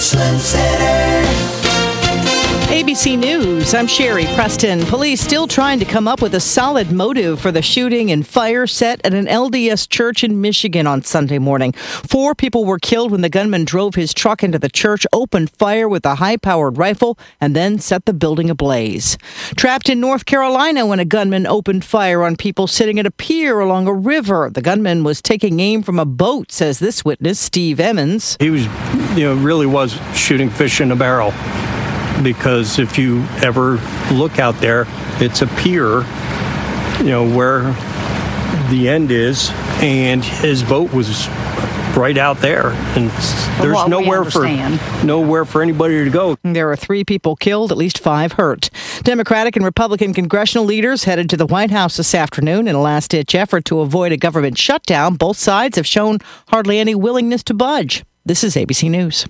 Richland Center. ABC News, I'm Sherry Preston. Police still trying to come up with a solid motive for the shooting and fire set at an LDS church in Michigan on Sunday morning. 4 people were killed when the gunman drove his truck into the church, opened fire with a high-powered rifle, and then set the building ablaze. Trapped in North Carolina when a gunman opened fire on people sitting at a pier along a river. The gunman was taking aim from a boat, says this witness, Steve Emmons. He was, really was shooting fish in a barrel. Because if you ever look out there, it's a pier, where the end is, and his boat was right out there, and there's nowhere for anybody to go. There are 3 people killed, at least 5 hurt. Democratic and Republican congressional leaders headed to the White House this afternoon in a last-ditch effort to avoid a government shutdown. Both sides have shown hardly any willingness to budge. This is ABC News.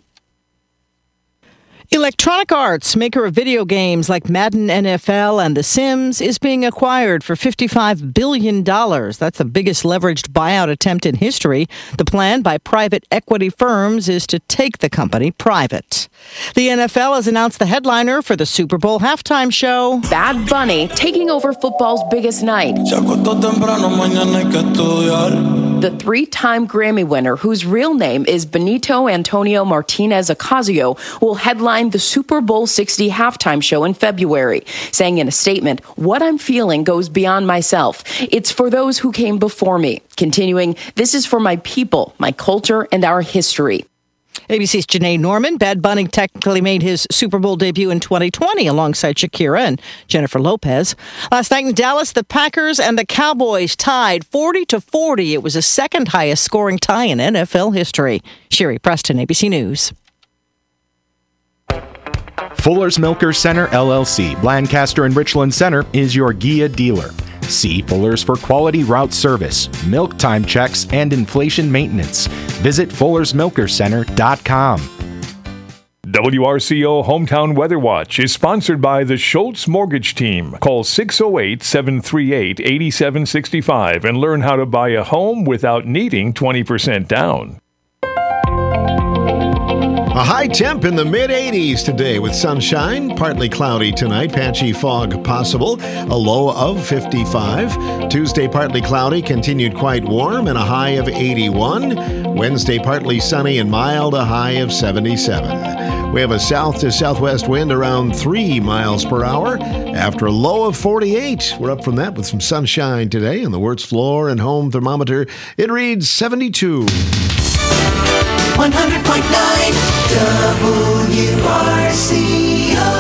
Electronic Arts, maker of video games like Madden NFL and The Sims, is being acquired for $55 billion. That's the biggest leveraged buyout attempt in history. The plan by private equity firms is to take the company private. The NFL has announced the headliner for the Super Bowl halftime show. Bad Bunny taking over football's biggest night. The 3-time Grammy winner, whose real name is Benito Antonio Martinez Ocasio, will headline the Super Bowl 60 halftime show in February, saying in a statement, "What I'm feeling goes beyond myself. It's for those who came before me." Continuing, "This is for my people, my culture, and our history." ABC's Janae Norman. Bad Bunny technically made his Super Bowl debut in 2020 alongside Shakira and Jennifer Lopez. Last night in Dallas, the Packers and the Cowboys tied 40-40. It was the second highest scoring tie in NFL history. Sherry Preston, ABC News. Fuller's Milker Center, LLC, Lancaster and Richland Center, is your Gia dealer. See Fuller's for quality route service, milk time checks, and inflation maintenance. Visit Fuller'sMilkerCenter.com. WRCO Hometown Weather Watch is sponsored by the Schultz Mortgage Team. Call 608-738-8765 and learn how to buy a home without needing 20% down. A high temp in the mid-80s today with sunshine, partly cloudy tonight, patchy fog possible, a low of 55. Tuesday, partly cloudy, continued quite warm and a high of 81. Wednesday, partly sunny and mild, a high of 77. We have a south to southwest wind around 3 miles per hour after a low of 48. We're up from that with some sunshine today on the Wirtz floor and home thermometer. It reads 72. 100.9 WRCO.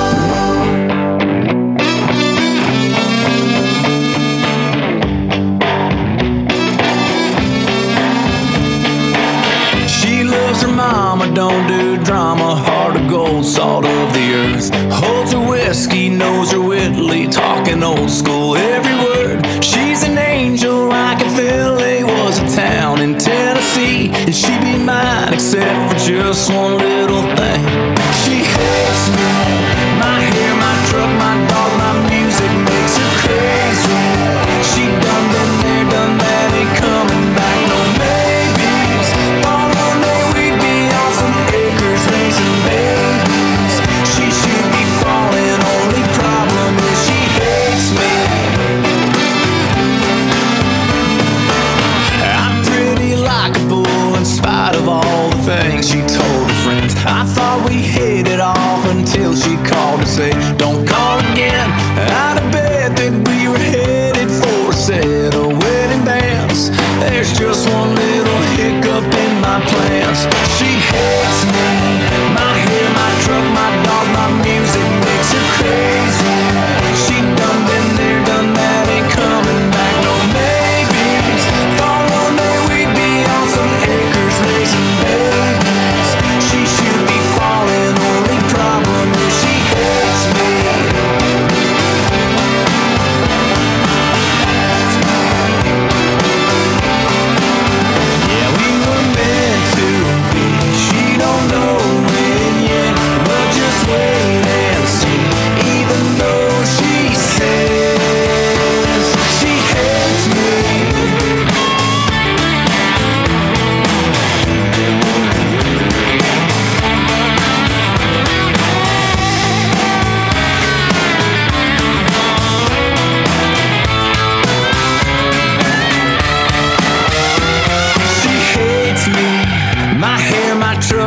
She loves her mama, don't do drama, heart of gold, salt of the earth. Holds her whiskey, knows her Whitley, talking old school every word. She's an angel like a Philly was a town in Tennessee, and she'd be mine except for just one little thing. She hates me, my hair, my truck, my dog, my music makes her crazy. She done been there, done that, ain't coming back, no maybes. Thought one day we'd be on some acres raising babies. She should be falling, only problem is she hates me. Like a fool in spite of all the things she told her friends. I thought we hit it off until she called to say, don't call again. Out of bed that we were headed for a set of wedding bands. There's just one little hiccup in my plans. She hates me, my hair, my truck, my dog, my music makes her crazy. She done been there, done that, ain't coming back, no maybes. Thought one day we'd be on some acres raising babies. She should be falling, only problem is she hates me.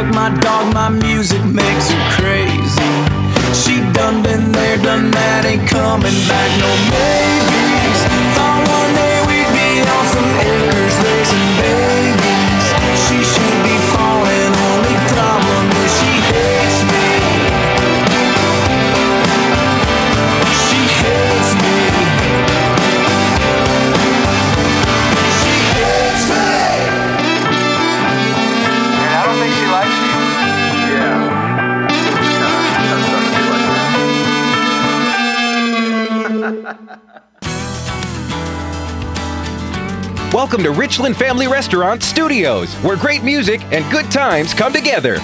truck, my dog, my music makes her crazy. She done been there, done that, ain't coming back, no maybes. Thought one day we'd be on some acres raising babies. She should be falling, only problem is she hates me. She hates me. She hates me. I don't think she likes you. Yeah. It's starting to feel like that. Welcome to Richland Family Restaurant Studios, where great music and good times come together.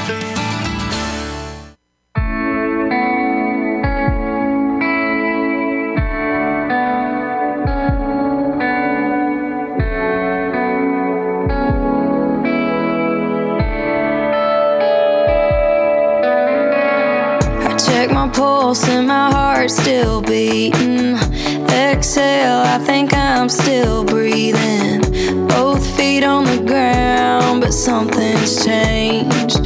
I check my pulse and my heart's still beating. Exhale, I think I'm still breathing. Both feet on the ground, but something's changed.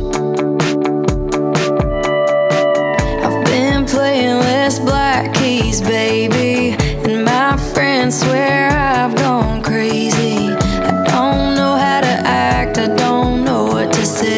I've been playing less black keys, baby, and my friends swear I've gone crazy. I don't know how to act, I don't know what to say.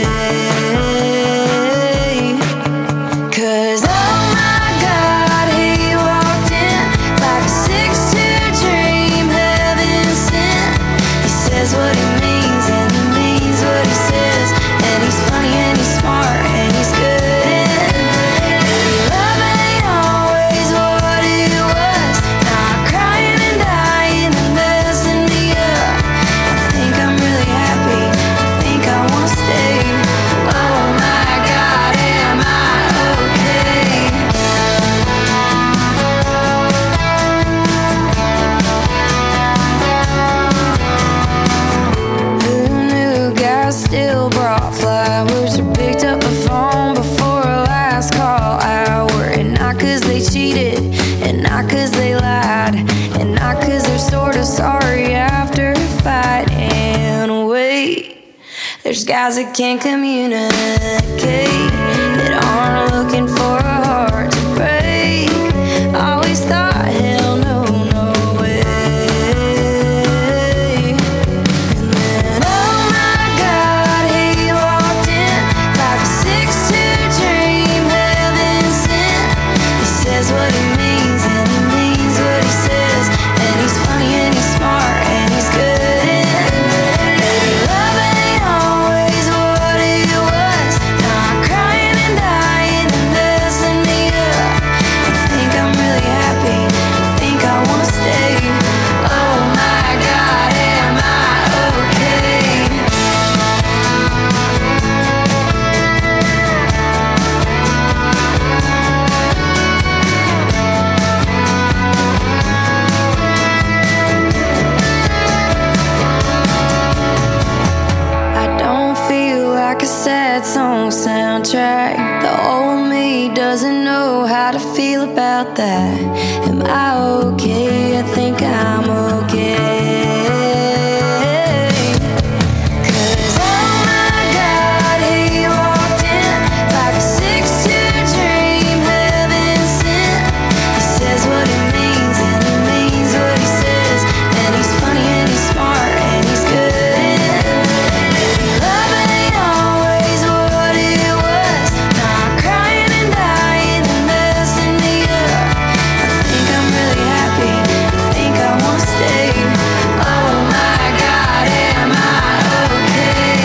'Cause oh my God, he walked in like a 6'2" dream, heaven sent. He says what he means and he means what he says, and he's funny and he's smart and he's good. And love ain't always what it was. Now I'm crying and dying and messing me up. I think I'm really happy, I think I wanna stay. Oh my God, am I okay? Who knew guys still brought flowers or picked up the phone before a last call hour? And not 'cause they cheated, and not 'cause they lied, and not 'cause they're sort of sorry after a fight. And wait, there's guys that can't communicate, that aren't looking for a heart to break. Always thought, hell no, no way. And then, oh my God, he walked in like a 6'2" dream, heaven sent. He says what he means and he means what he says, and he's funny and he's smart and he's good. Baby, love ain't always what it was. Now I'm crying and dying and messing me up. I think I'm really happy, I think I wanna stay. Oh my God, am I okay? I don't feel like a sad song soundtrack. The old me doesn't know how to feel about that. Am I okay? I think I'm okay. 'Cause oh my God, he walked in like a 6'2" dream, heaven sent. He says what he means and he means what he says, and he's funny and he's smart and he's good. Love ain't always what it was. Now I'm crying and dying and messing me up. I think I'm really happy, I think I wanna stay. Oh my God, am I okay?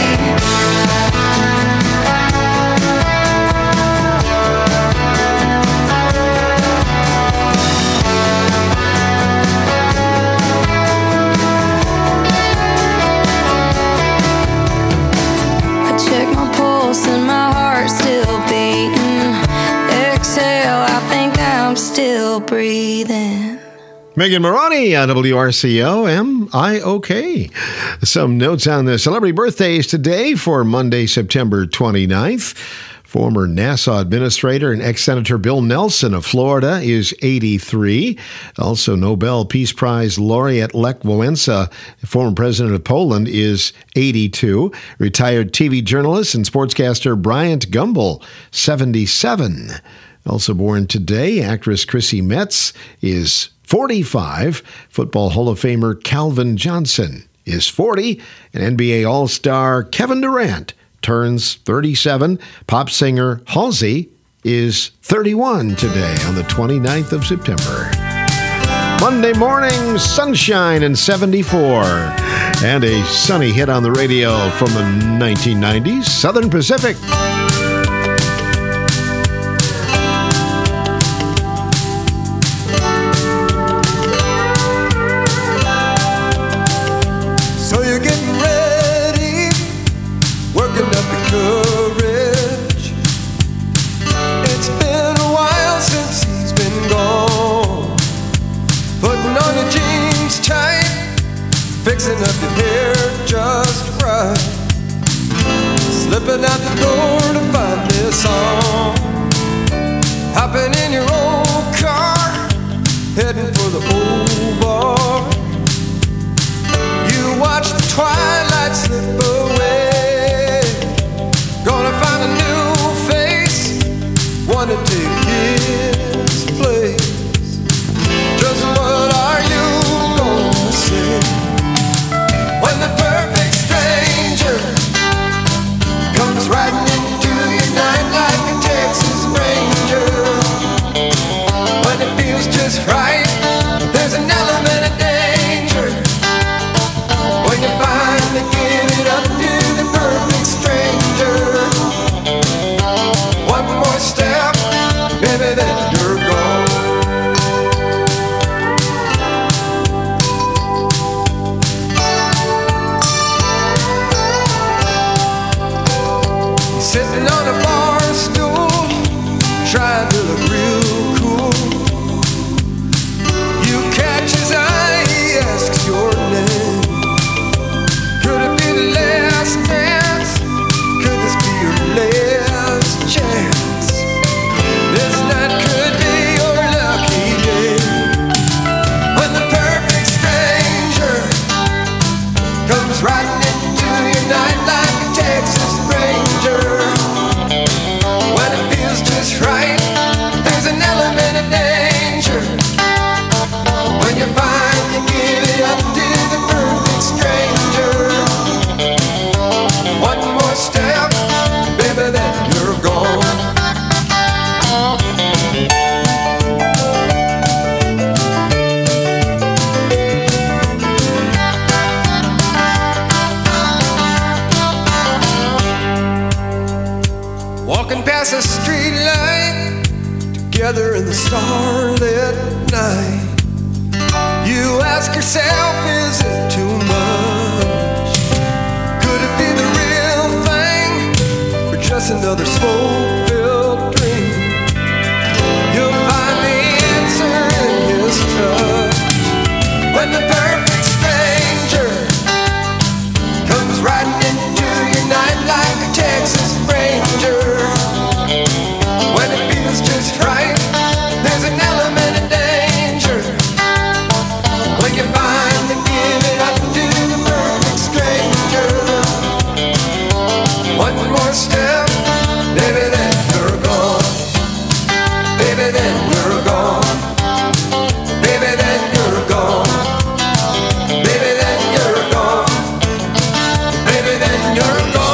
I check my pulse and my heart's still beating. Exhale, I think I'm still breathing. Megan Maroney on WRCO. Am I okay? Some notes on the celebrity birthdays today for Monday, September 29th. Former NASA administrator and ex-Senator Bill Nelson of Florida is 83. Also, Nobel Peace Prize laureate Lech Wałęsa, former president of Poland, is 82. Retired TV journalist and sportscaster Bryant Gumbel, 77. Also born today, actress Chrissy Metz is 45. Football Hall of Famer Calvin Johnson is 40. And NBA All-Star Kevin Durant turns 37. Pop singer Halsey is 31 today on the 29th of September. Monday morning, sunshine and 74. And a sunny hit on the radio from the 1990s, Southern Pacific. So you're getting ready, working up the courage. It's been a while since he's been gone. Putting on your jeans tight, fixing up your hair just right. Slipping out the door to find this song. Hopping in your old car, heading for the old bar. You watch the twilight slip away. Gonna find a new face, wanna take his place. Just what are you gonna say when the perfect stranger comes riding into your night like a Texas Ranger? When it feels just right, there's an element of danger. When you finally give it up to the perfect stranger, one more step, baby, then you're gone. Sitting on a bar stool, trying to look real cool. You catch his eye, he asks your name. Could it be the last dance? Could this be your last chance? This night could be your lucky day. When the perfect stranger comes riding into your night like a Texas Ranger. When it feels just right, there's an element of danger. When you finally give it up to the perfect stranger, one more step, baby, then you're gone. Walking past a street light, together in the starlit night. You ask yourself, is it too much? Could it be the real thing, or just another smoke-filled dream? You'll find the answer in his touch. When the perfect stranger comes riding into your night like a Texas Ranger. When it feels just right, there's an element of danger. When you finally give it up to the perfect stranger, one more step, baby, then you're gone. Baby, then you're gone. Baby, then you're gone. Baby, then you're gone. Baby, then you're gone.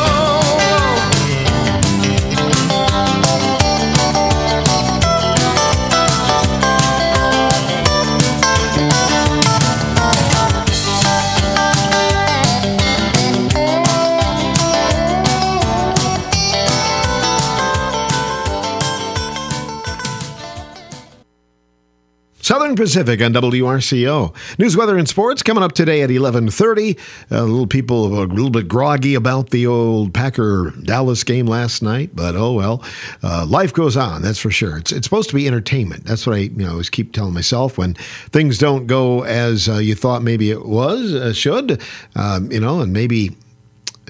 Southern Pacific on WRCO. News, weather, and sports coming up today at 11:30. People are a little bit groggy about the old Packer-Dallas game last night, but oh well. Life goes on, that's for sure. It's supposed to be entertainment. That's what I always keep telling myself when things don't go as you thought maybe it should, and maybe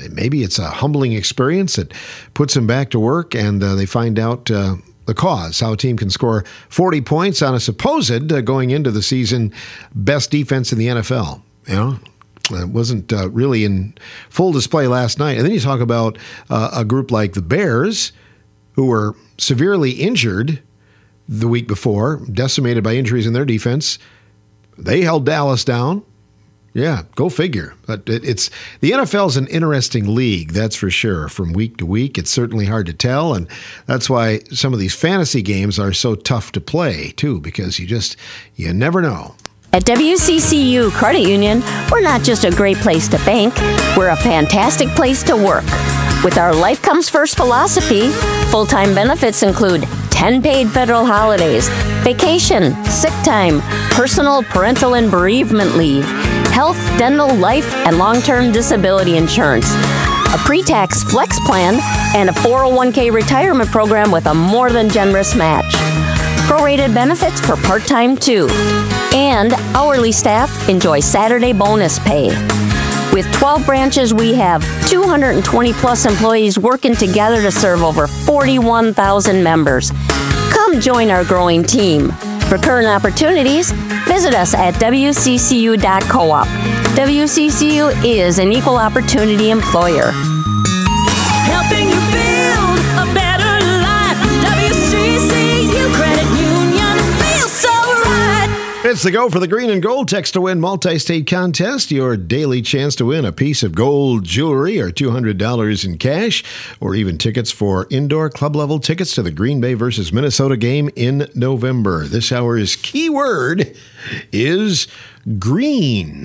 maybe it's a humbling experience that puts them back to work, and they find out the cause, how a team can score 40 points on a supposed, going into the season, best defense in the NFL. You know, it wasn't really in full display last night. And then you talk about a group like the Bears, who were severely injured the week before, decimated by injuries in their defense. They held Dallas down. Yeah, go figure. But it's the NFL is an interesting league, that's for sure. From week to week, it's certainly hard to tell, and that's why some of these fantasy games are so tough to play too, because you never know. At WCCU Credit Union, we're not just a great place to bank, we're a fantastic place to work. With our Life Comes First philosophy, full-time benefits include 10 paid federal holidays, vacation, sick time, personal, parental, and bereavement leave, health, dental, life, and long-term disability insurance, a pre-tax flex plan, and a 401k retirement program with a more than generous match. Prorated benefits for part-time, too. And hourly staff enjoy Saturday bonus pay. With 12 branches, we have 220-plus employees working together to serve over 41,000 members. Come join our growing team. For current opportunities, visit us at wccu.coop. WCCU is an equal opportunity employer. Helping you build a better life. WCCU Credit Union feels so right. It's the Go for the Green and Gold Text to Win multi-state contest. Your daily chance to win a piece of gold jewelry or $200 in cash, or even tickets for indoor club-level tickets to the Green Bay versus Minnesota game in November. This hour's keyword is green.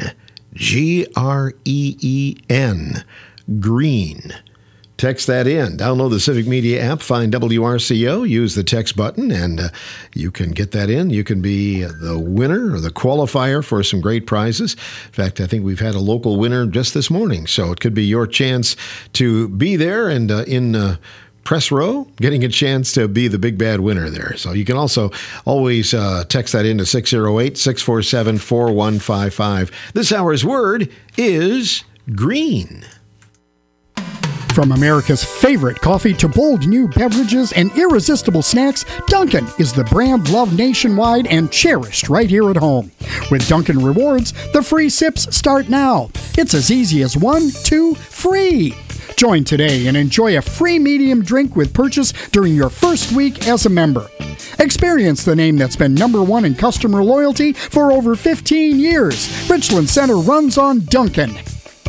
Green. Green. Text that in. Download the Civic Media app, find WRCO, use the text button, and you can get that in. You can be the winner or the qualifier for some great prizes. In fact, I think we've had a local winner just this morning, so it could be your chance to be there and in press row, getting a chance to be the big bad winner there. So you can also always text that in to 608-647-4155. This hour's word is green. From America's favorite coffee to bold new beverages and irresistible snacks, Dunkin' is the brand loved nationwide and cherished right here at home. With Dunkin' Rewards, the free sips start now. It's as easy as 1, 2, free. Join today and enjoy a free medium drink with purchase during your first week as a member. Experience the name that's been #1 in customer loyalty for over 15 years. Richland Center runs on Dunkin'.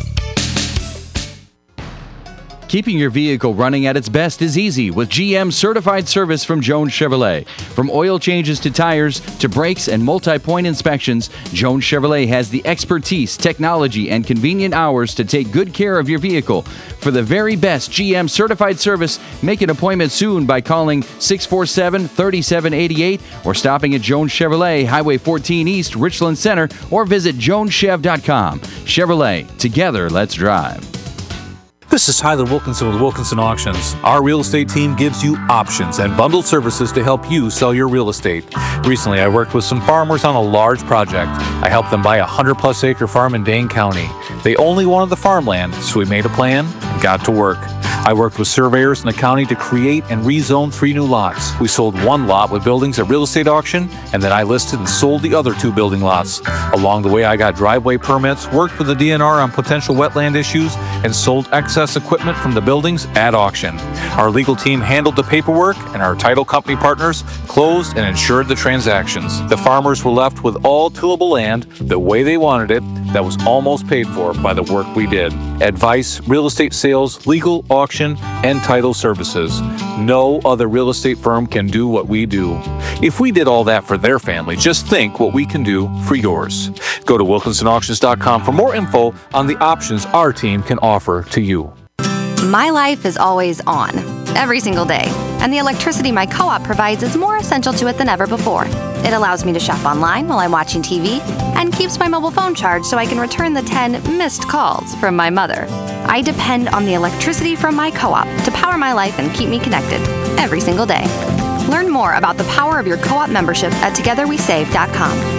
Keeping your vehicle running at its best is easy with GM certified service from Jones Chevrolet. From oil changes to tires to brakes and multi-point inspections, Jones Chevrolet has the expertise, technology, and convenient hours to take good care of your vehicle. For the very best GM certified service, make an appointment soon by calling 647-3788 or stopping at Jones Chevrolet, Highway 14 East, Richland Center, or visit joneschev.com. Chevrolet, together, let's drive. This is Tyler Wilkinson with Wilkinson Auctions. Our real estate team gives you options and bundled services to help you sell your real estate. Recently, I worked with some farmers on a large project. I helped them buy a 100-plus acre farm in Dane County. They only wanted the farmland, so we made a plan and got to work. I worked with surveyors in the county to create and rezone 3 new lots. We sold 1 lot with buildings at real estate auction, and then I listed and sold the other 2 building lots. Along the way, I got driveway permits, worked with the DNR on potential wetland issues, and sold excess equipment from the buildings at auction. Our legal team handled the paperwork, and our title company partners closed and insured the transactions. The farmers were left with all tillable land the way they wanted it that was almost paid for by the work we did. Advice, real estate sales, legal, auction, and title services. No other real estate firm can do what we do. If we did all that for their family, just think what we can do for yours. Go to WilkinsonAuctions.com for more info on the options our team can offer to you. My life is always on, every single day, and the electricity my co-op provides is more essential to it than ever before. It allows me to shop online while I'm watching TV and keeps my mobile phone charged so I can return the 10 missed calls from my mother. I depend on the electricity from my co-op to power my life and keep me connected every single day. Learn more about the power of your co-op membership at togetherwesave.com.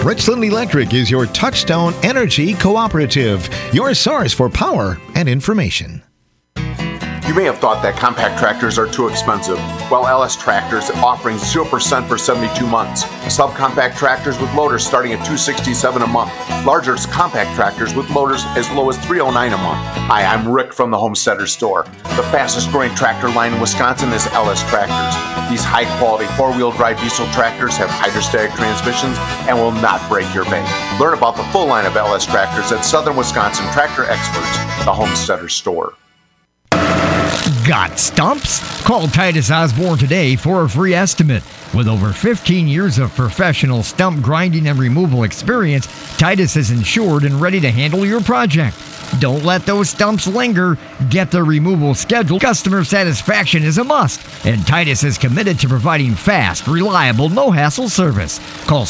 Richland Electric is your Touchstone Energy Cooperative, your source for power and information. You may have thought that compact tractors are too expensive. Well, LS Tractors is offering 0% for 72 months. Subcompact tractors with loaders starting at $267 a month. Larger compact tractors with loaders as low as $309 a month. Hi, I'm Rick from the Homesteader Store. The fastest growing tractor line in Wisconsin is LS Tractors. These high-quality four-wheel drive diesel tractors have hydrostatic transmissions and will not break your bank. Learn about the full line of LS Tractors at Southern Wisconsin Tractor Experts, the Homesteader Store. Got stumps? Call Titus Osborne today for a free estimate. With over 15 years of professional stump grinding and removal experience, Titus is insured and ready to handle your project. Don't let those stumps linger. Get the removal scheduled. Customer satisfaction is a must, and Titus is committed to providing fast, reliable, no-hassle service. Call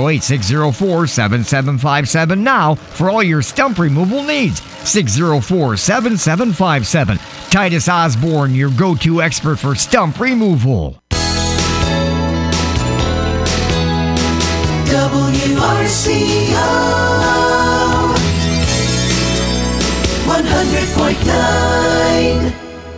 608-604-7757 now for all your stump removal needs. 604-7757. Titus Osborne, your go-to expert for stump removal. WRCO 100.9.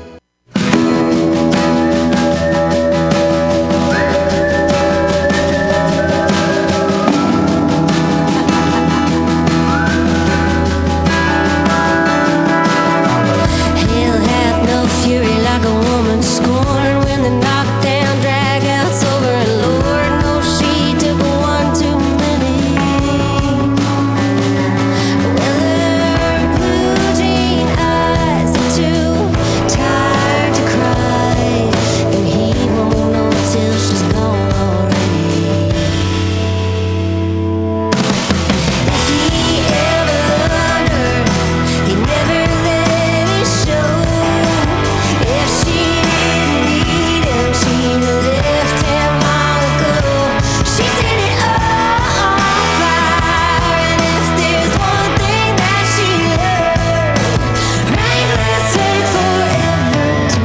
Hell hath no fury like a woman scorned when the knockdown dragouts over, and Lord knows she took one too many. Well, her blue jean eyes are too tired to cry, and he won't know till she's gone already. If he ever loved her, he never let it show. If she didn't need him, she'd have left him long ago. She set it all on fire, and if there's one thing that she learned, rain must take forever to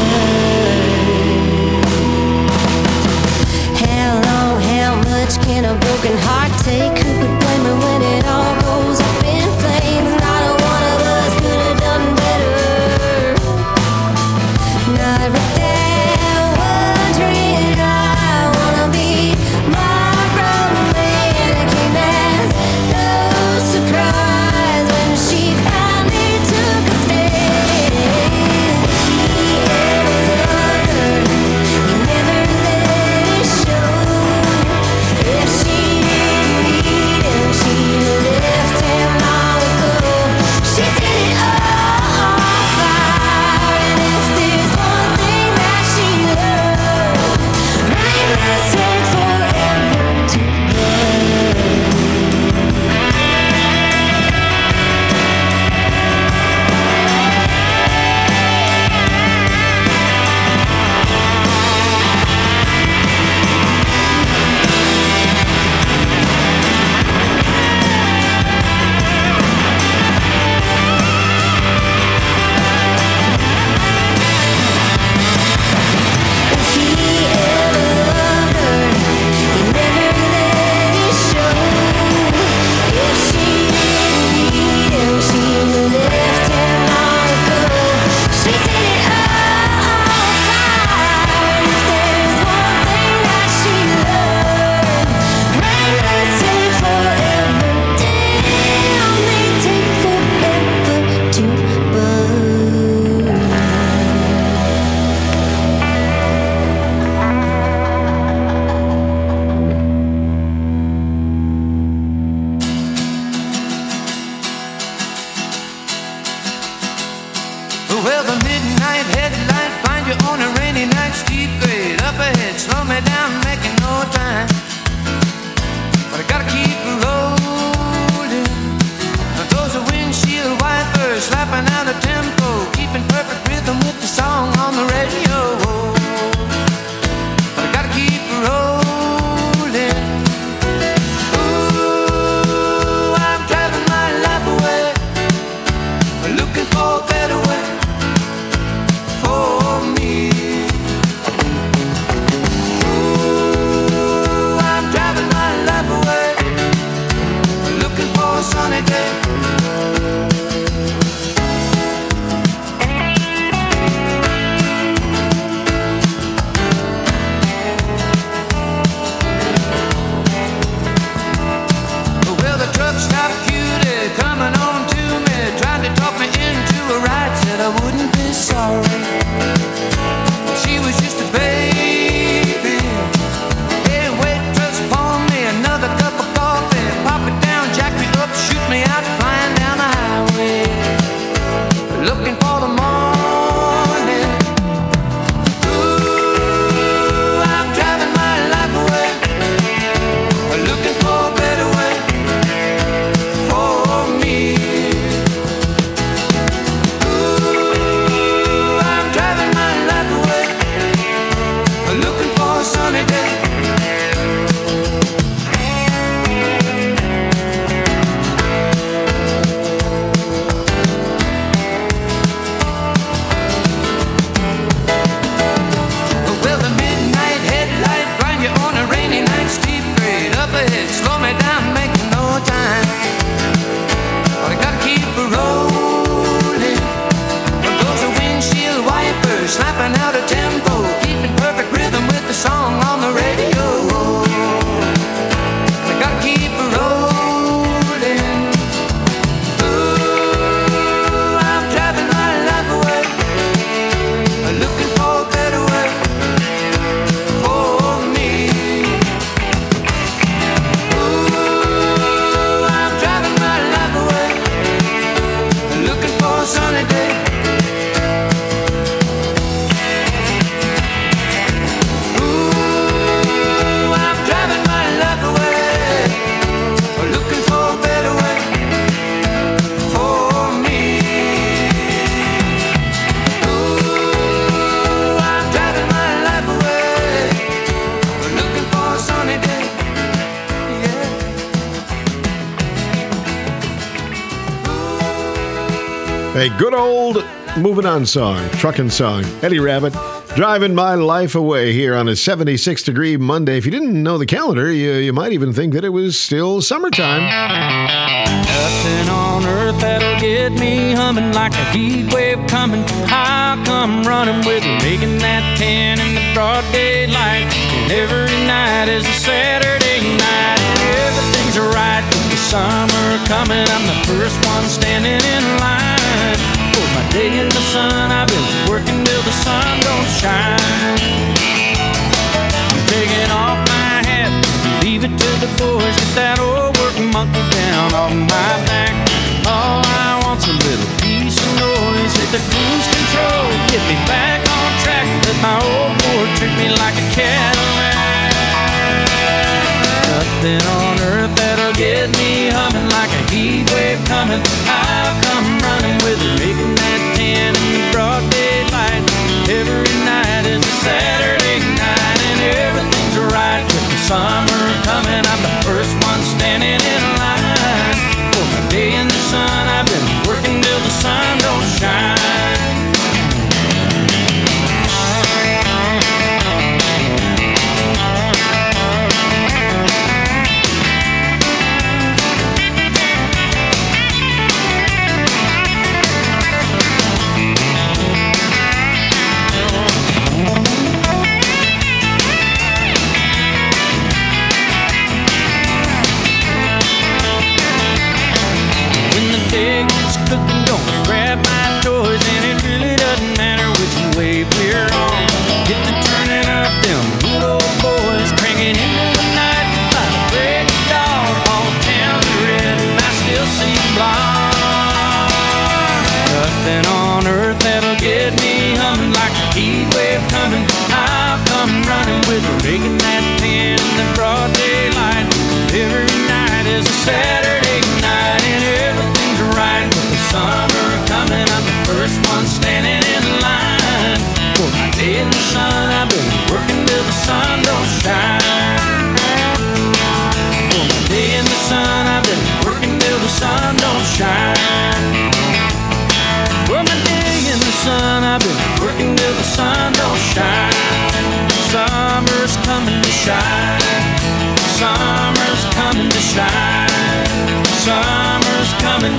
burn. How long, how much can a broken heart take? Who could blame her when it all goes up in flames? Not a one of us could have done better. Not right there wondering I wanna be my romantic, and that's no surprise when she finally took a stand. If he ever loved her, he never let it show. If she didn't need him, she'd have left him long ago. She set it all on fire, and if there's one thing that she learned, rain must take forever to If he ever loved her, he never let it show. If she didn't need him, she'd have left him long ago. She set it all on fire, and if there's one thing that she learned, rain must take forever. Damn, they take forever to burn. Well, the midnight headlight find you on a rainy night, steep grade up ahead, slow me down, making no time. But I gotta keep rolling. Those are windshield wipers slapping out a tempo, keeping perfect rhythm with the song on the radio. But I gotta keep rolling. Ooh, I'm driving my life away, looking for a better way for me. Ooh, I'm driving my life away. looking for the morning. Ooh, I'm driving my life away, looking for a better way for me. Ooh, I'm driving my life away, looking for a sunny day. Well, the midnight headlight blind you on a rainy night, steep grade up ahead, slow me down, make no time. But I gotta keep it rolling. There goes the windshield wipers, slapping out a tempo, keeping perfect rhythm with the song on the radio. I gotta keep it rolling. Ooh, I'm driving my life away, looking for a better way for me. Ooh, I'm driving my life away, looking for a sunny day. Ooh, I'm driving my life away, looking for a better way for me. Ooh, I'm driving my life away, looking for a sunny day. Yeah. A good old moving on song, trucking song. Eddie Rabbitt, driving my life away here on a 76-degree Monday. If you didn't know the calendar, you might even think that it was still summertime. Nothing on earth that'll get me humming like a heat wave coming. I'll come running with me, making that 10 in the broad daylight. And every night is a Saturday night. Everything's right with the summer coming. I'm the first one standing in line. For my day in the sun, I've been working till the sun don't shine. I'm taking off my hat, leave it to the boys. Get that old work monkey down off my back. All I want's a little peace and noise. Hit the cruise control, get me back on track. Let my old Ford treat me like a Cadillac. Nothing on earth that'll get me humming like a heat wave coming. I'll come running with it, making that 10 in the broad daylight. Every night is a Saturday night, and everything's right with the summer coming. I'm the first one standing in line. For my day in the sun, I've been working till the sun don't shine. Cooking, gonna grab my toys, and it really doesn't matter which way we're on. Get to turning up them good old boys, cranking into the night by the break of dawn. All town's red, and I still see blonde. Nothing on earth that'll get me humming like a heat wave coming. I'll come running with her, making that 10 in the broad daylight. Every night is a Saturday night, and everything's right with the summer coming. I'm the first one standing in line. For my day in the sun, I've been working till the sun don't shine. For my day in the sun, I've been working till the sun don't shine. For my day in the sun, I've been working till the sun don't shine. Summer's coming to shine. Summer's coming to shine. Summer's coming.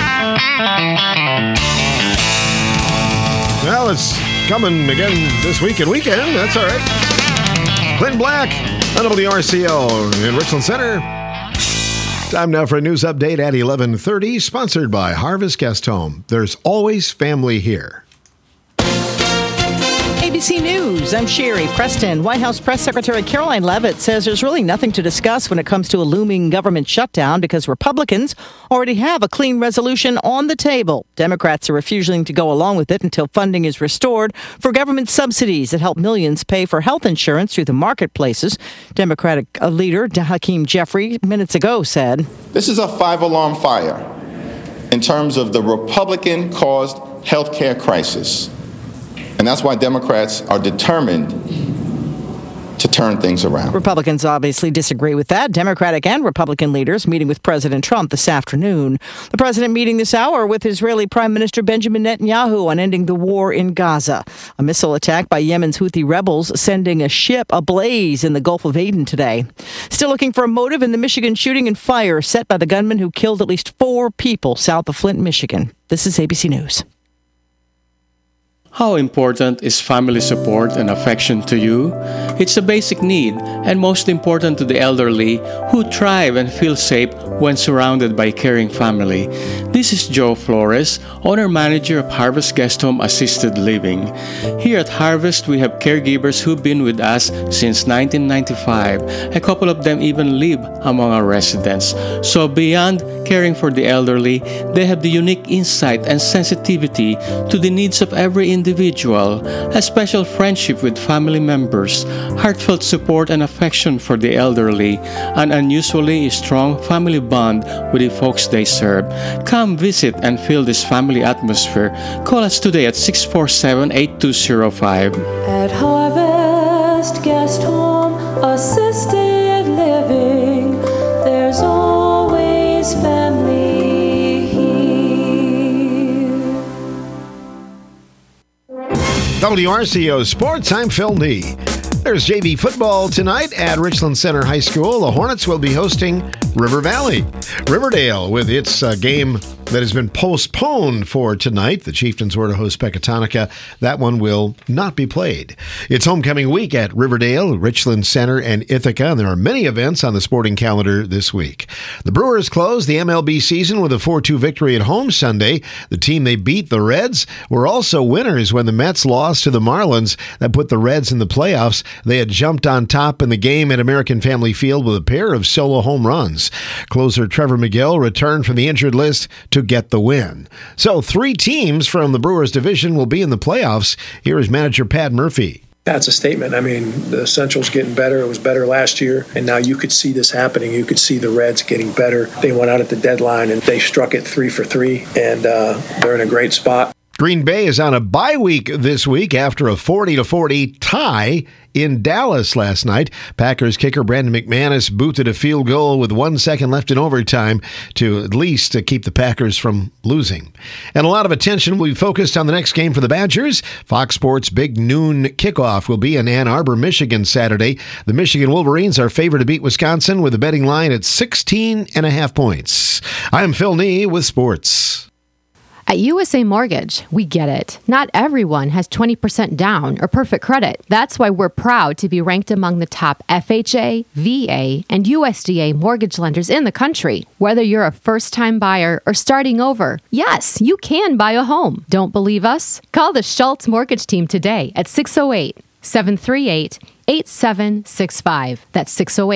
Well, it's coming again this weekend. That's all right. Clint Black, WRCO in Richland Center. Time now for a news update at 11:30, sponsored by Harvest Guest Home. There's always family here. ABC News. I'm Sherry Preston. White House Press Secretary Caroline Leavitt says there's really nothing to discuss when it comes to a looming government shutdown because Republicans already have a clean resolution on the table. Democrats are refusing to go along with it until funding is restored for government subsidies that help millions pay for health insurance through the marketplaces. Democratic leader Hakeem Jeffrey minutes ago said, "This is a five-alarm fire in terms of the Republican-caused health care crisis. And that's why Democrats are determined to turn things around." Republicans obviously disagree with that. Democratic and Republican leaders meeting with President Trump this afternoon. The president meeting this hour with Israeli Prime Minister Benjamin Netanyahu on ending the war in Gaza. A missile attack by Yemen's Houthi rebels sending a ship ablaze in the Gulf of Aden today. Still looking for a motive in the Michigan shooting and fire set by the gunman who killed at least 4 people south of Flint, Michigan. This is ABC News. How important is family support and affection to you? It's a basic need and most important to the elderly who thrive and feel safe when surrounded by caring family. This is Joe Flores, owner-manager of Harvest Guest Home Assisted Living. Here at Harvest, we have caregivers who've been with us since 1995. A couple of them even live among our residents. So beyond caring for the elderly, they have the unique insight and sensitivity to the needs of every individual, a special friendship with family members, heartfelt support and affection for the elderly, an unusually strong family bond with the folks they serve. Come visit and feel this family atmosphere. Call us today at 647-8205. At Harvest Guest Home Assisted Living, there's always family here. WRCO Sports, I'm Phil Nee. There's JV football tonight at Richland Center High School. The Hornets will be hosting River Valley. Riverdale with its game that has been postponed for tonight. The Chieftains were to host Pecatonica. That one will not be played. It's homecoming week at Riverdale, Richland Center, and Ithaca, and there are many events on the sporting calendar this week. The Brewers closed the MLB season with a 4-2 victory at home Sunday. The team they beat, the Reds, were also winners when the Mets lost to the Marlins. That put the Reds in the playoffs. They had jumped on top in the game at American Family Field with a pair of solo home runs. Closer Trevor McGill returned from the injured list to get the win. So 3 teams from the Brewers division will be in the playoffs. Here is manager Pat Murphy. That's a statement. I mean, the Central's getting better. It was better last year, and now you could see this happening. You could see the Reds getting better. They went out at the deadline, and they struck it 3 for 3, and they're in a great spot. Green Bay is on a bye week this week after a 40-40 tie in Dallas last night. Packers kicker Brandon McManus booted a field goal with 1 second left in overtime to at least keep the Packers from losing. And a lot of attention will be focused on the next game for the Badgers. Fox Sports' big noon kickoff will be in Ann Arbor, Michigan Saturday. The Michigan Wolverines are favored to beat Wisconsin with a betting line at 16.5 points. I'm Phil Nee with sports. At USA Mortgage, we get it. Not everyone has 20% down or perfect credit. That's why we're proud to be ranked among the top FHA, VA, and USDA mortgage lenders in the country. Whether you're a first-time buyer or starting over, yes, you can buy a home. Don't believe us? Call the Schultz Mortgage Team today at 608-738-8765. That's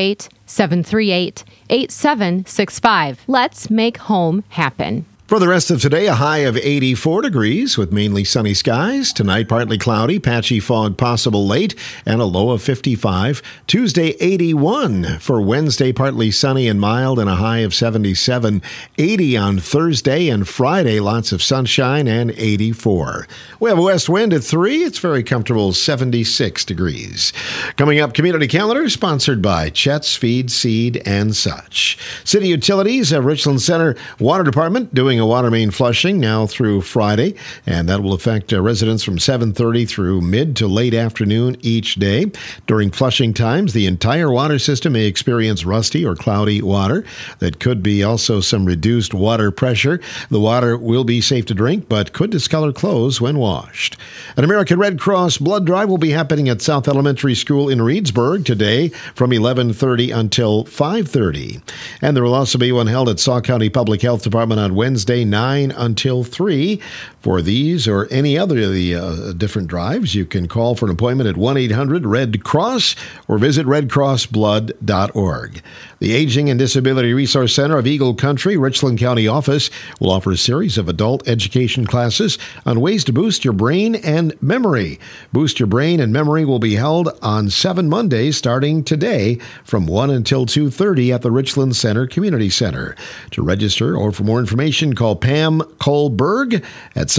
608-738-8765. Let's make home happen. For the rest of today, a high of 84 degrees with mainly sunny skies. Tonight, partly cloudy, patchy fog possible late, and a low of 55. Tuesday, 81. For Wednesday, partly sunny and mild, and a high of 77. 80 on Thursday and Friday, lots of sunshine, and 84. We have a west wind at 3. It's very comfortable, 76 degrees. Coming up, Community Calendar, sponsored by Chet's Feed, Seed, and such. City Utilities, Richland Center Water Department, doing a water main flushing now through Friday, and that will affect residents from 7:30 through mid to late afternoon each day. During flushing times, the entire water system may experience rusty or cloudy water. That could be also some reduced water pressure. The water will be safe to drink, but could discolor clothes when washed. An American Red Cross blood drive will be happening at South Elementary School in Reedsburg today from 11:30 until 5:30. And there will also be one held at Sauk County Public Health Department on Wednesday Wednesday, 9 until 3. For these or any other of the different drives, you can call for an appointment at 1-800-RED-CROSS or visit redcrossblood.org. The Aging and Disability Resource Center of Eagle Country, Richland County office will offer a series of adult education classes on ways to boost your brain and memory. Boost Your Brain and Memory will be held on 7 Mondays starting today from 1 until 2:30 at the Richland Center Community Center. To register or for more information, call Pam Kohlberg at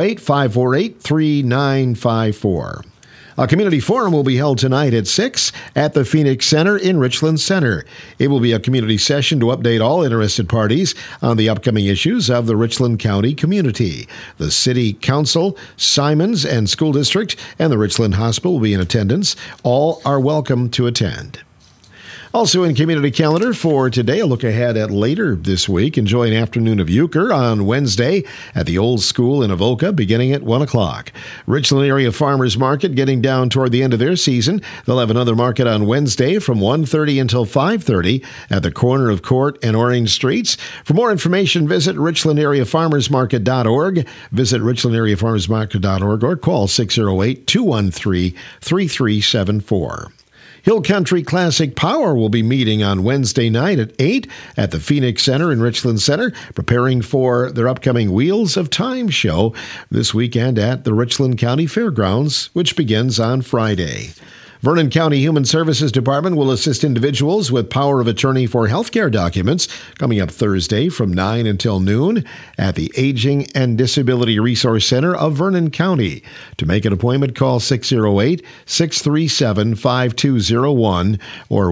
608-548-3954. A community forum will be held tonight at 6 at the Phoenix Center in Richland Center. It will be a community session to update all interested parties on the upcoming issues of the Richland County community. The City Council, Simons and School District, and the Richland Hospital will be in attendance. All are welcome to attend. Also in community calendar for today, a look ahead at later this week. Enjoy an afternoon of euchre on Wednesday at the Old School in Avoca beginning at 1 o'clock. Richland Area Farmers Market getting down toward the end of their season. They'll have another market on Wednesday from 1:30 until 5:30 at the corner of Court and Orange Streets. For more information, visit richlandareafarmersmarket.org. Visit richlandareafarmersmarket.org or call 608-213-3374. Hill Country Classic Power will be meeting on Wednesday night at 8 at the Phoenix Center in Richland Center, preparing for their upcoming Wheels of Time show this weekend at the Richland County Fairgrounds, which begins on Friday. Vernon County Human Services Department will assist individuals with power of attorney for healthcare documents coming up Thursday from 9 until noon at the Aging and Disability Resource Center of Vernon County. To make an appointment, call 608-637-5201 or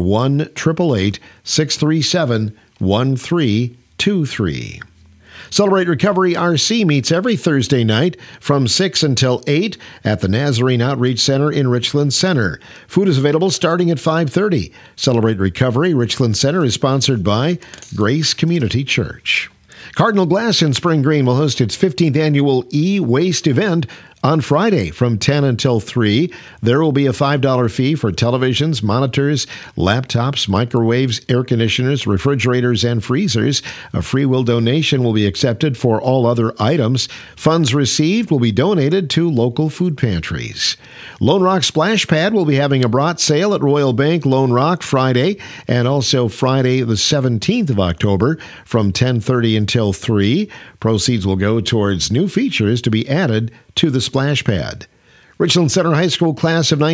1-888-637-1323. Celebrate Recovery RC meets every Thursday night from 6 until 8 at the Nazarene Outreach Center in Richland Center. Food is available starting at 5:30. Celebrate Recovery Richland Center is sponsored by Grace Community Church. Cardinal Glass in Spring Green will host its 15th annual e-waste event on Friday from 10 until 3. There will be a $5 fee for televisions, monitors, laptops, microwaves, air conditioners, refrigerators, and freezers. A free will donation will be accepted for all other items. Funds received will be donated to local food pantries. Lone Rock Splash Pad will be having a brat sale at Royal Bank Lone Rock Friday and also Friday the 17th of October from 10:30 until 3. Proceeds will go towards new features to be added to the splash pad. Richland Center High School class of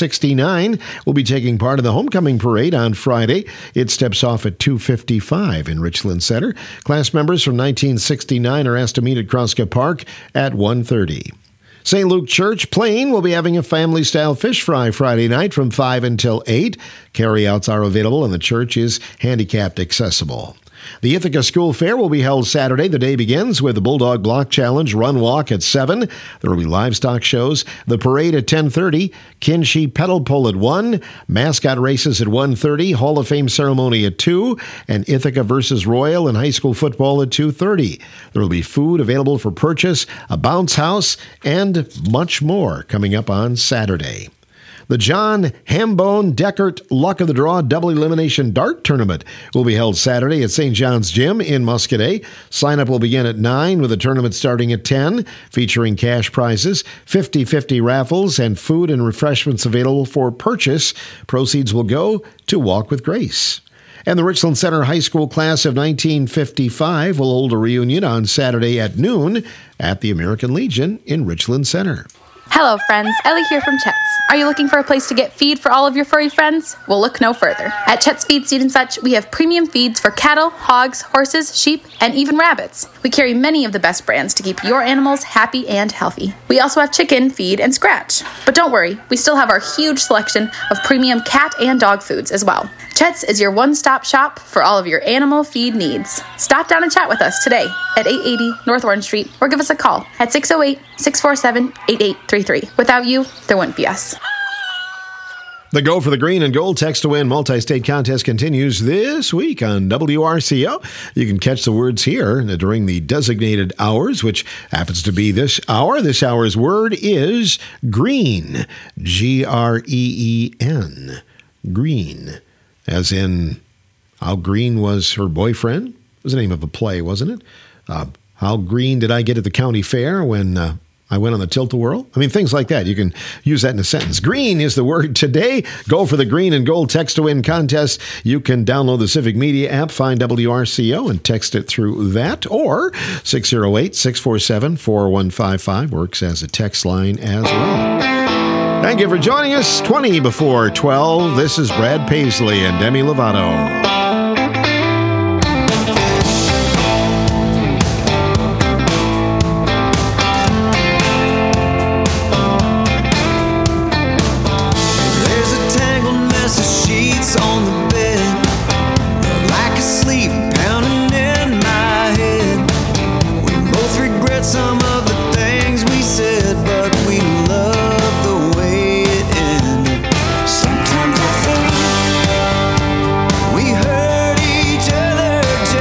1969 will be taking part in the homecoming parade on Friday. It steps off at 2:55 in Richland Center. Class members from 1969 are asked to meet at Kroska Park at 1:30. St. Luke Church Plain will be having a family-style fish fry Friday night from 5 until 8. Carryouts are available and the church is handicapped accessible. The Ithaca School Fair will be held Saturday. The day begins with the Bulldog Block Challenge Run Walk at 7. There will be livestock shows, the parade at 10:30, Kinshee Pedal Pull at 1, mascot races at 1:30, Hall of Fame ceremony at 2, and Ithaca versus Royal and high school football at 2:30. There will be food available for purchase, a bounce house, and much more coming up on Saturday. The John Hambone Deckert Luck of the Draw Double Elimination Dart Tournament will be held Saturday at St. John's Gym in Muscadet. Sign-up will begin at 9 with the tournament starting at 10, featuring cash prizes, 50/50 raffles, and food and refreshments available for purchase. Proceeds will go to Walk with Grace. And the Richland Center High School class of 1955 will hold a reunion on Saturday at noon at the American Legion in Richland Center. Hello friends, Ellie here from Chet's. Are you looking for a place to get feed for all of your furry friends? Well, look no further. At Chet's Feed, Seed and Such, we have premium feeds for cattle, hogs, horses, sheep, and even rabbits. We carry many of the best brands to keep your animals happy and healthy. We also have chicken, feed, and scratch. But don't worry, we still have our huge selection of premium cat and dog foods as well. Chet's is your one-stop shop for all of your animal feed needs. Stop down and chat with us today at 880 North Orange Street or give us a call at 608-647-8833. Without you, there wouldn't be us. The Go for the Green and Gold Text to Win multi-state contest continues this week on WRCO. You can catch the words here during the designated hours, which happens to be this hour. This hour's word is green. Green. Green. As in, how green was her boyfriend? It was the name of a play, wasn't it? How green did I get at the county fair when I went on the tilt-a-whirl? I mean, things like that. You can use that in a sentence. Green is the word today. Go for the green and gold text-to-win contest. You can download the Civic Media app, find WRCO, and text it through that. Or 608-647-4155 works as a text line as well. Thank you for joining us. 20 before 12. This is Brad Paisley and Demi Lovato. Sometimes I think we hurt each other.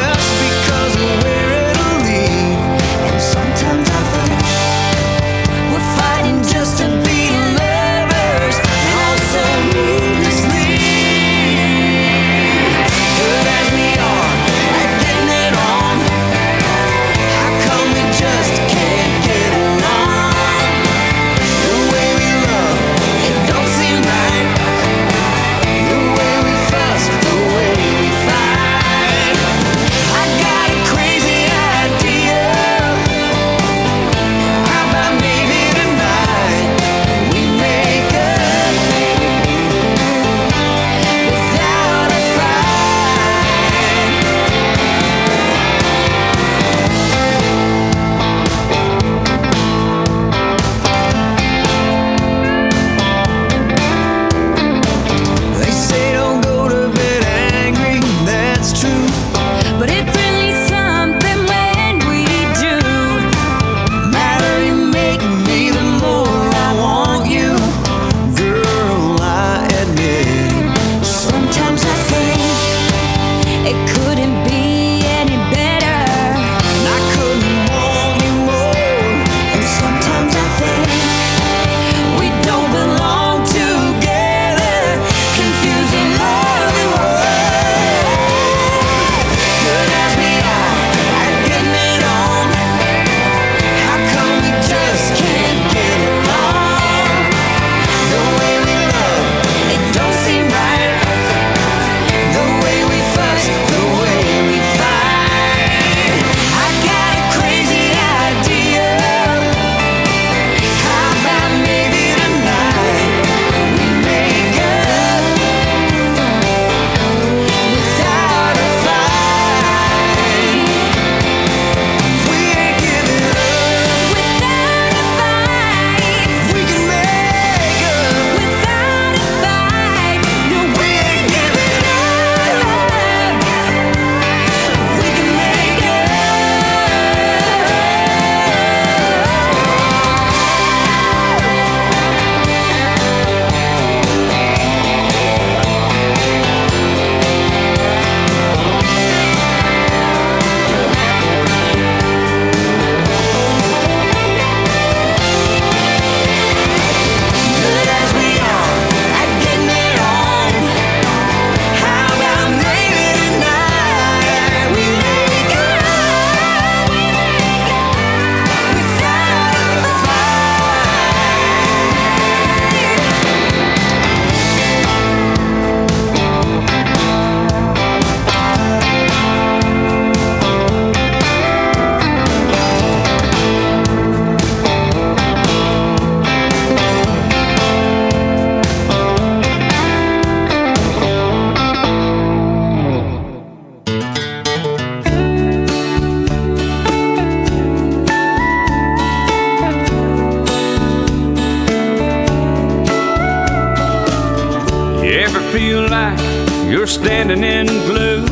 feel like you're standing in glue,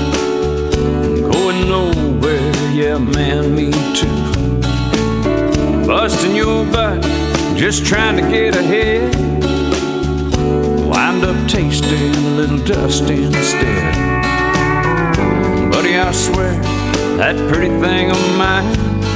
going nowhere, yeah man, me too. Busting your butt, just trying to get ahead, wind up tasting a little dust instead. Buddy, I swear, that pretty thing of mine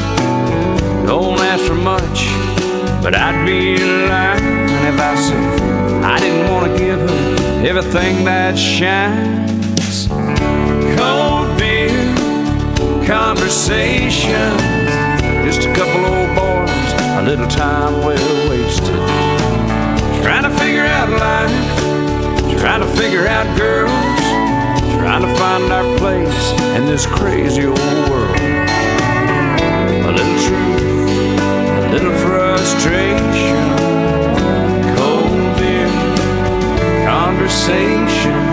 don't ask for much, but I'd be lying if I said I didn't want to give her everything that shines. Cold beer, conversation. Just a couple old boys, a little time well wasted. Trying to figure out life, trying to figure out girls, trying to find our place in this crazy old world. A little truth, a little frustration, cold beer, conversation.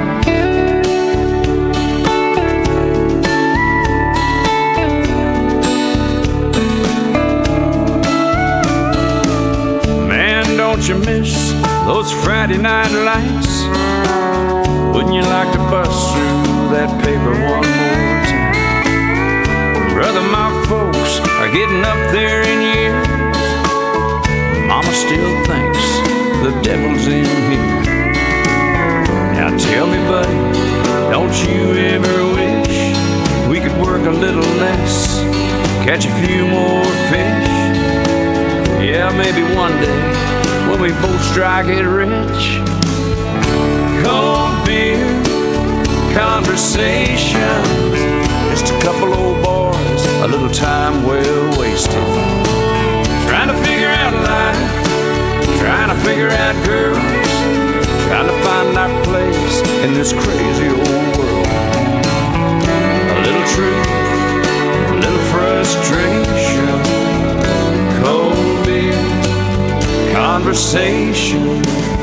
Don't you miss those Friday night lights? Wouldn't you like to bust through that paper one more time? Brother, my folks are getting up there in years. Mama still thinks the devil's in here. Now tell me, buddy, don't you ever wish we could work a little less, catch a few more fish? Yeah, maybe one day when we both strike it rich. Cold beer, conversations, just a couple old boys, a little time well wasted. Trying to figure out life, trying to figure out girls, trying to find our place in this crazy old world. A little truth, a little frustration, cold beer, conversation.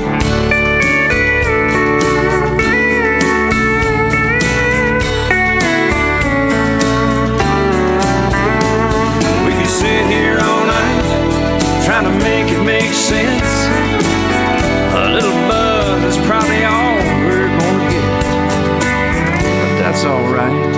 We could sit here all night trying to make it make sense. A little buzz is probably all we're gonna get, but that's alright.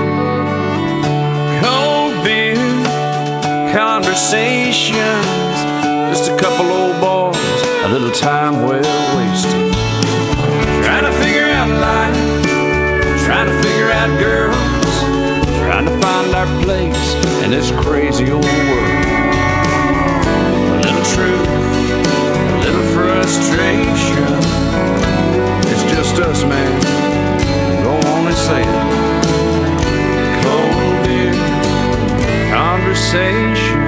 Cold beer, conversations, just a couple old boys, a little time well wasted. Trying to figure out life, trying to figure out girls, trying to find our place in this crazy old world. A little truth, a little frustration. It's just us, man. Go on and say it. Cold beer, conversation.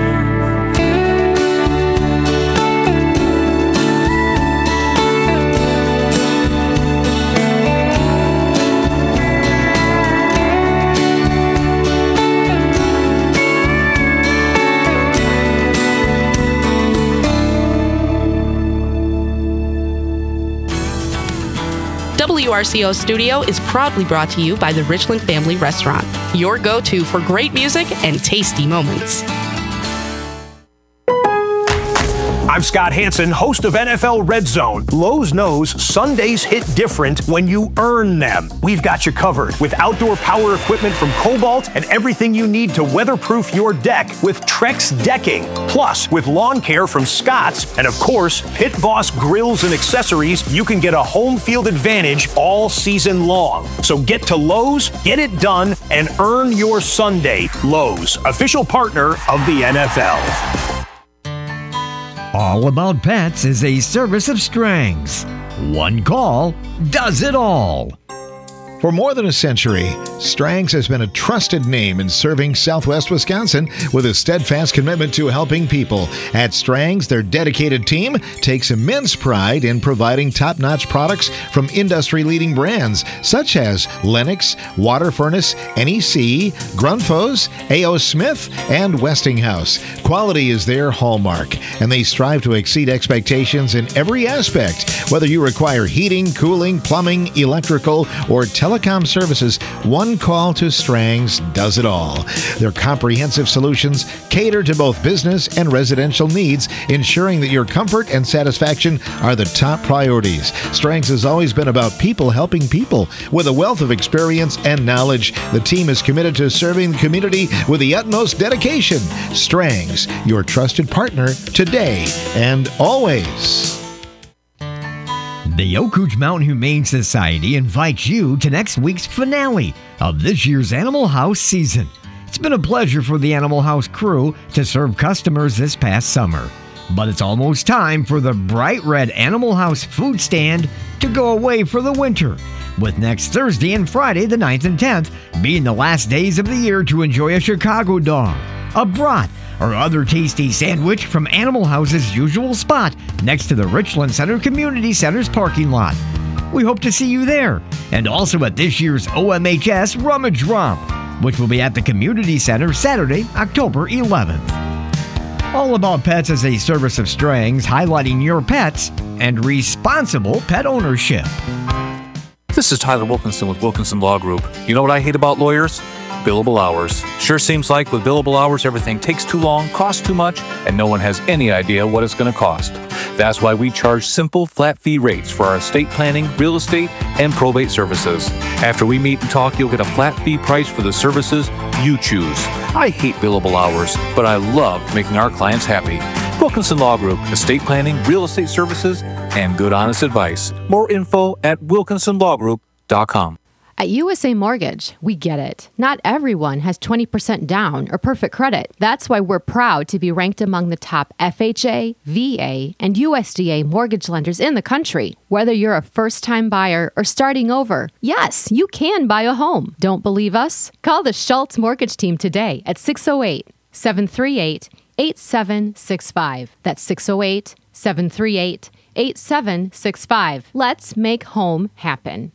WRCO Studio is proudly brought to you by the Richland Family Restaurant, your go-to for great music and tasty moments. I'm Scott Hansen, host of NFL Red Zone. Lowe's knows Sundays hit different when you earn them. We've got you covered with outdoor power equipment from Cobalt and everything you need to weatherproof your deck with Trex Decking. Plus, with lawn care from Scott's and, of course, Pit Boss grills and accessories, you can get a home field advantage all season long. So get to Lowe's, get it done, and earn your Sunday. Lowe's, official partner of the NFL. All About Pets is a service of Strang's. One call does it all. For more than a century, Strang's has been a trusted name in serving Southwest Wisconsin with a steadfast commitment to helping people. At Strang's, their dedicated team takes immense pride in providing top-notch products from industry-leading brands such as Lennox, Water Furnace, NEC, Grundfos, A.O. Smith, and Westinghouse. Quality is their hallmark, and they strive to exceed expectations in every aspect. Whether you require heating, cooling, plumbing, electrical, or telecom services, one call to Strang's does it all. Their comprehensive solutions cater to both business and residential needs, ensuring that your comfort and satisfaction are the top priorities. Strang's has always been about people helping people. With a wealth of experience and knowledge, the team is committed to serving the community with the utmost dedication. Strang's, your trusted partner today and always. The Oakouch Mountain Humane Society invites you to next week's finale of this year's Animal House season. It's been a pleasure for the Animal House crew to serve customers this past summer. But it's almost time for the Bright Red Animal House food stand to go away for the winter, with next Thursday and Friday, the 9th and 10th, being the last days of the year to enjoy a Chicago dog, a brat, or other tasty sandwich from Animal House's usual spot next to the Richland Center Community Center's parking lot. We hope to see you there, and also at this year's OMHS Rummage Romp, which will be at the Community Center Saturday, October 11th. All About Pets is a service of Strang's highlighting your pets and responsible pet ownership. This is Tyler Wilkinson with Wilkinson Law Group. You know what I hate about lawyers? Billable hours. Sure seems like with billable hours, everything takes too long, costs too much, and no one has any idea what it's going to cost. That's why we charge simple, flat fee rates for our estate planning, real estate, and probate services. After we meet and talk, you'll get a flat fee price for the services you choose. I hate billable hours, but I love making our clients happy. Wilkinson Law Group, estate planning, real estate services, and good honest advice. More info at wilkinsonlawgroup.com. At USA Mortgage, we get it. Not everyone has 20% down or perfect credit. That's why we're proud to be ranked among the top FHA, VA, and USDA mortgage lenders in the country. Whether you're a first-time buyer or starting over, yes, you can buy a home. Don't believe us? Call the Schultz Mortgage Team today at 608-738-8765. That's 608-738-8765. Let's make home happen.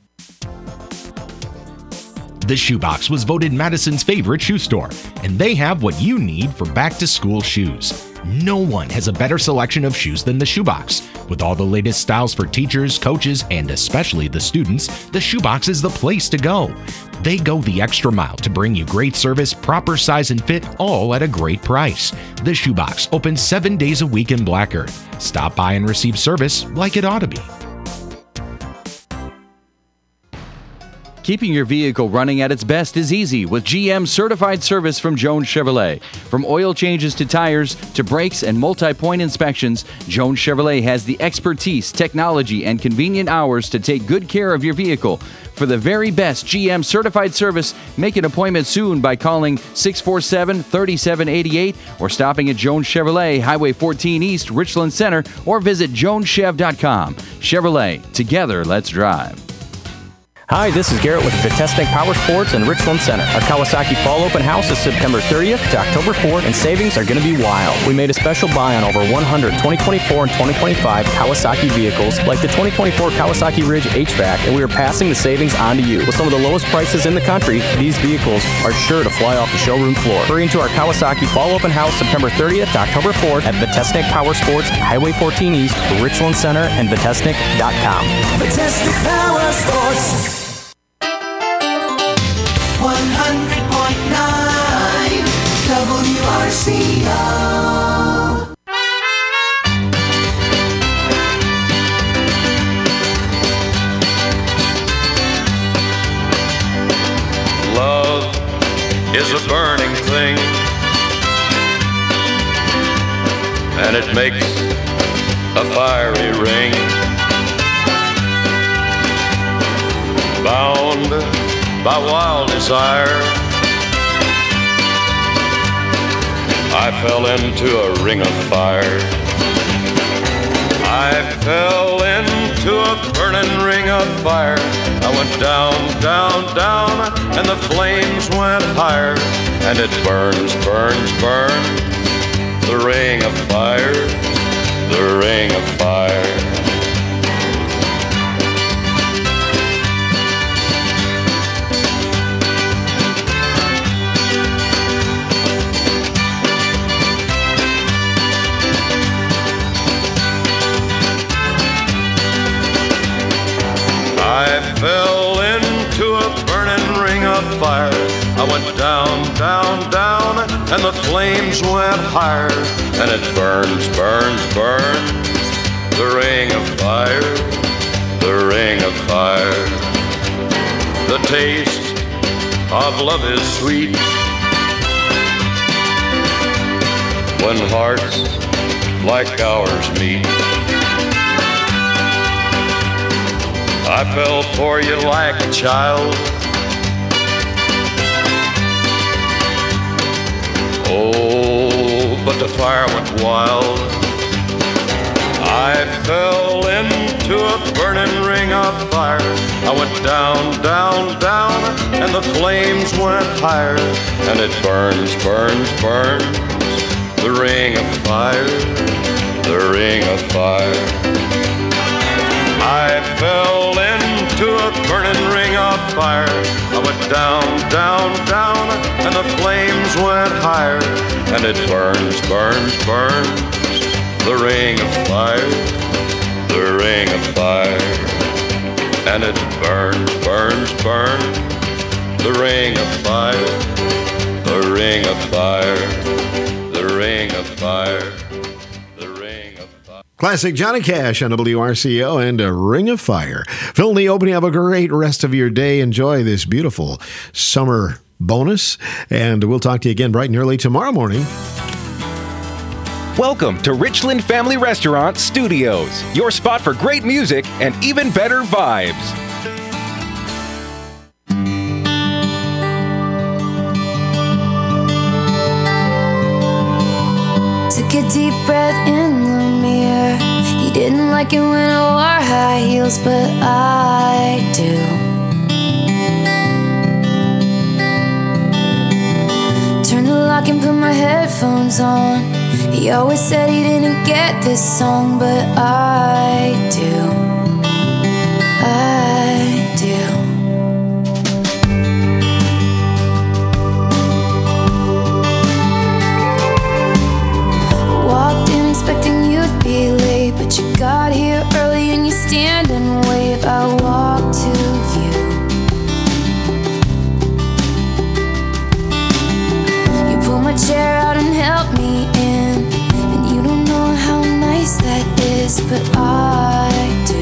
The Shoebox was voted Madison's favorite shoe store, and they have what you need for back-to-school shoes. No one has a better selection of shoes than the Shoebox. With all the latest styles for teachers, coaches, and especially the students, the Shoebox is the place to go. They go the extra mile to bring you great service, proper size and fit, all at a great price. The Shoebox opens 7 days a week in Black Earth. Stop by and receive service like it ought to be. Keeping your vehicle running at its best is easy with GM certified service from Jones Chevrolet. From oil changes to tires to brakes and multi-point inspections, Jones Chevrolet has the expertise, technology, and convenient hours to take good care of your vehicle. For the very best GM certified service, make an appointment soon by calling 647-3788 or stopping at Jones Chevrolet, Highway 14 East, Richland Center, or visit joneschev.com. Chevrolet, together, let's drive. Hi, this is Garrett with Vitesnik Power Sports in Richland Center. Our Kawasaki Fall Open House is September 30th to October 4th, and savings are going to be wild. We made a special buy on over 100 2024 and 2025 Kawasaki vehicles, like the 2024 Kawasaki Ridge HVAC, and we are passing the savings on to you. With some of the lowest prices in the country, these vehicles are sure to fly off the showroom floor. Hurry into our Kawasaki Fall Open House September 30th to October 4th at Vitesnik Power Sports, Highway 14 East, Richland Center, and Vitesnik.com. Vitesnik Power Sports. 100.9 WRCO. Love is a burning thing, and it makes a fiery ring. Bound by wild desire, I fell into a ring of fire. I fell into a burning ring of fire. I went down, down, down, and the flames went higher. And it burns, burns, burns, the ring of fire, the ring of fire. I fell into a burning ring of fire. I went down, down, down, and the flames went higher. And it burns, burns, burns, the ring of fire, the ring of fire. The taste of love is sweet when hearts like ours meet. I fell for you like a child. Oh, but the fire went wild. I went down, down, down, and the flames went higher, and it burns, burns, burns, the ring of fire, the ring of fire. I fell into a burning ring of fire. I went down, down, down, and the flames went higher, and it burns, burns, burns, the ring of fire, the ring of fire. And it burns, burns, burns, the ring of fire, the ring of fire, the ring of fire, the ring of fire. Classic Johnny Cash on WRCO and a Ring of Fire. Phil and the opening. Have a great rest of your day. Enjoy this beautiful summer bonus, and we'll talk to you again bright and early tomorrow morning. Welcome to Richland Family Restaurant Studios, your spot for great music and even better vibes. Took a deep breath in the mirror. He didn't like it when I wore high heels, but I do. Turned the lock and put my headphones on. He always said he didn't get this song, but I do. I do. Walked in expecting you'd be late, but you got here early and you stand and wave. I walk to you. You pull my chair out and help me in, and you don't know how nice that is, but I do.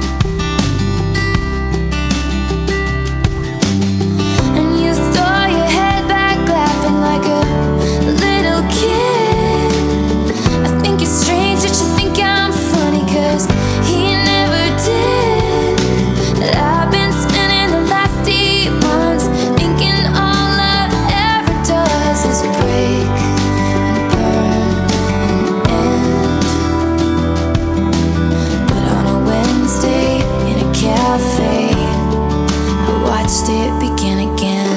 And you throw your head back laughing like a little kid. I think it's strange that you think I'm funny, 'cause he never did. I've been spending the last 8 months thinking all love ever does is break and burn and end. But on a Wednesday in a cafe, I watched it begin again.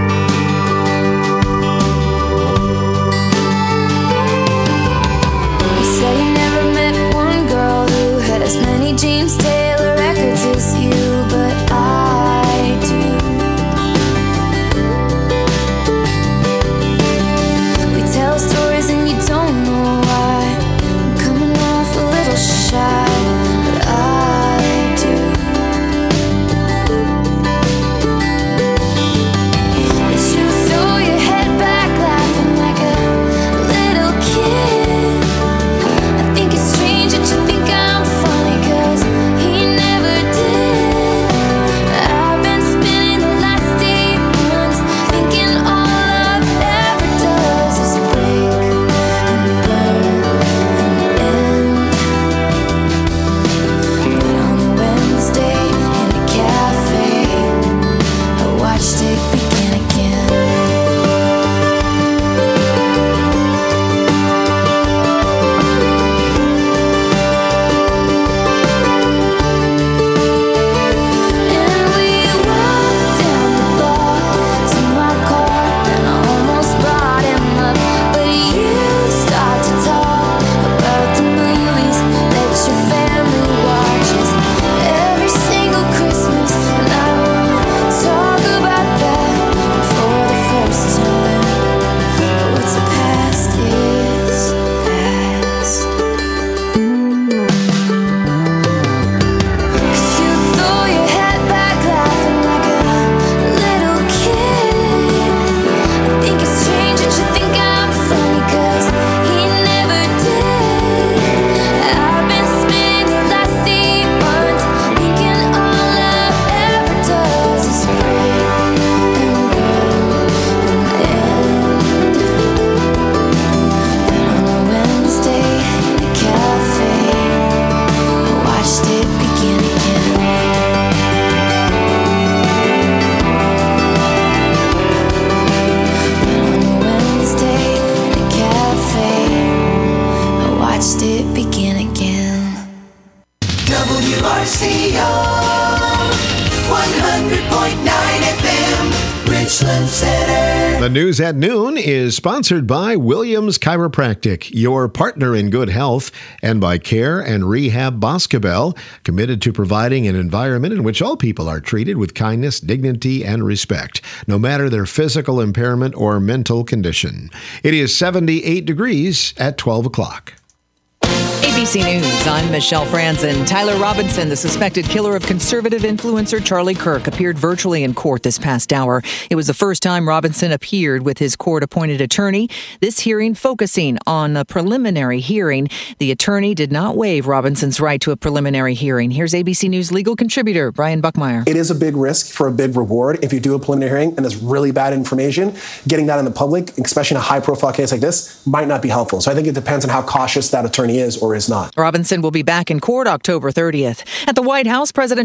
He said he never met one girl who had as many James Taylor records as you, but I do. We tell stories and you don't know why. I'm coming off a little shy, but I do. But you throw your head back laughing like a little kid. I think it's strange that you think I'm funny, 'cause he never did. I've been spending the last 8 months thinking all love ever does is break and burn and end. But on a Wednesday in a cafe, I watched it begin again. And we walked down the block to my car, and I almost brought him up, but you start to talk about the movies that your family watches every single Christmas, and I wanna talk about that for the first time. What's past is past. 'Cause you throw your head back laughing like a little kid. I think it's strange that you think I'm funny, 'cause he never did. I've been spending the last 8 months thinking all love ever does is break and burn and end. But on a Wednesday in a cafe, I watched it begin again. But on a Wednesday in a cafe, I watched it begin again. WRCO. 100.9 FM, Richland Center. The news at noon is sponsored by Williams Chiropractic, your partner in good health, and by Care and Rehab Boscobel, committed to providing an environment in which all people are treated with kindness, dignity, and respect, no matter their physical impairment or mental condition. It is 78 degrees at 12 o'clock. ABC News, I'm Michelle Franzen. Tyler Robinson, the suspected killer of conservative influencer Charlie Kirk, appeared virtually in court this past hour. It was the first time Robinson appeared with his court-appointed attorney. This hearing focusing on a preliminary hearing. The attorney did not waive Robinson's right to a preliminary hearing. Here's ABC News legal contributor Brian Buckmeyer. It is a big risk for a big reward if you do a preliminary hearing and there's really bad information. Getting that in the public, especially in a high-profile case like this, might not be helpful. So I think it depends on how cautious that attorney is or is not. Robinson will be back in court October 30th. At the White House, President